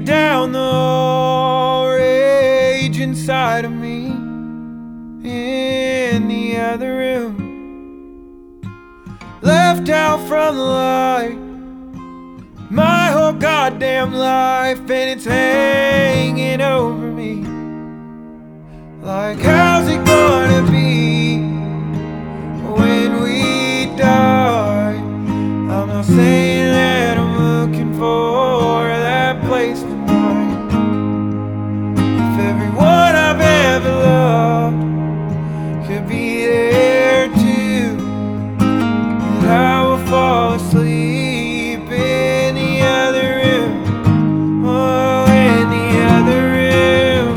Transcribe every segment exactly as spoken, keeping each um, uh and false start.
down the hall, rage inside of me. In the other room, left out from the light, my whole goddamn life, and it's hanging over me. Like, how's it gonna be when we die? I'm not saying that I'm looking for that place tonight. If everyone I've ever loved could be there too, and I will fall asleep in the other room. Oh, in the other room.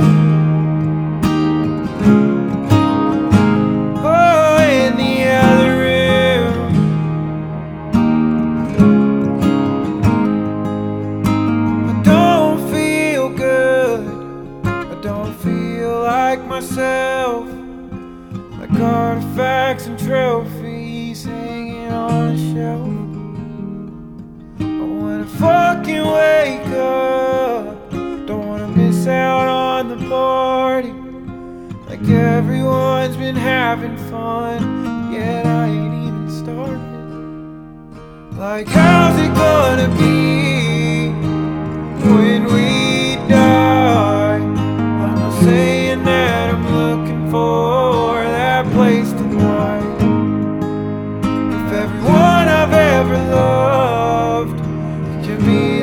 Oh, in the other room. I don't feel good, I don't feel like myself. Like artifacts and trophies hanging on a shelf. I wanna fucking wake up, don't wanna miss out on the party. Like everyone's been having fun, yet I ain't even started. Like, how's it gonna be when we die? I'm not saying that I'm looking for that place tonight. If everyone I've ever loved can be